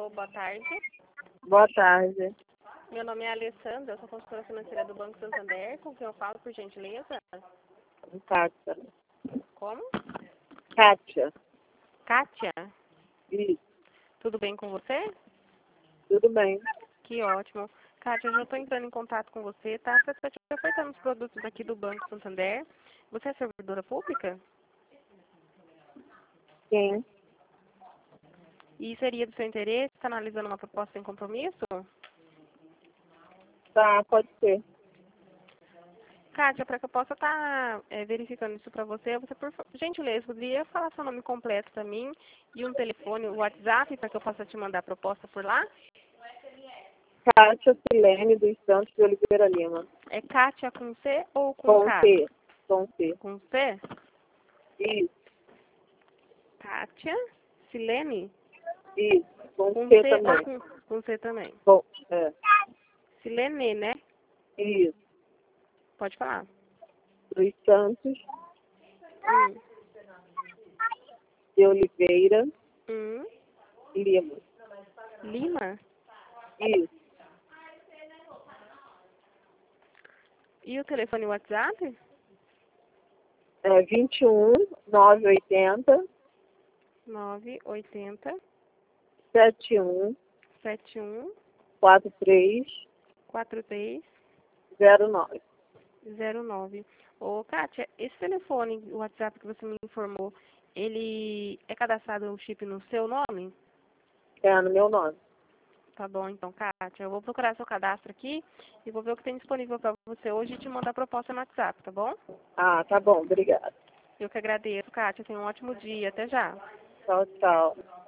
Alô, boa tarde. Boa tarde. Meu nome é Alessandra, eu sou consultora financeira do Banco Santander. Com quem eu falo, por gentileza? Kátia. Como? Kátia. Kátia. Isso. Tudo bem com você? Tudo bem. Que ótimo. Kátia, eu já estou entrando em contato com você, tá? Para te ofertar os produtos aqui do Banco Santander. Você é servidora pública? Sim. E seria do seu interesse estar analisando uma proposta sem compromisso? Tá, pode ser. Kátia, para que eu possa estar verificando isso para você, por gentileza, poderia falar seu nome completo para mim e um telefone, o WhatsApp, para que eu possa te mandar a proposta por lá? Kátia Silene dos Santos de Oliveira Lima. É Kátia com C ou com Com K? C. Com C. Com C? Isso. Kátia Silene? Isso. Com Com C C também. ou com C também? É. Silene, né? Isso. Pode falar. Dos Santos Hum. de Oliveira Hum. Lima. Lima? Isso. E o telefone WhatsApp? É 21 980 980 71 71 43 43 09. 09. Ô, Kátia, esse telefone, o WhatsApp que você me informou, ele é cadastrado o chip no seu nome? É no meu nome. Tá bom, então, Kátia, eu vou procurar seu cadastro aqui e vou ver o que tem disponível para você hoje e te mandar a proposta no WhatsApp, tá bom? Ah, tá bom. Obrigada. Eu que agradeço, Kátia. Tenha um ótimo dia. Até já. Tchau, tchau.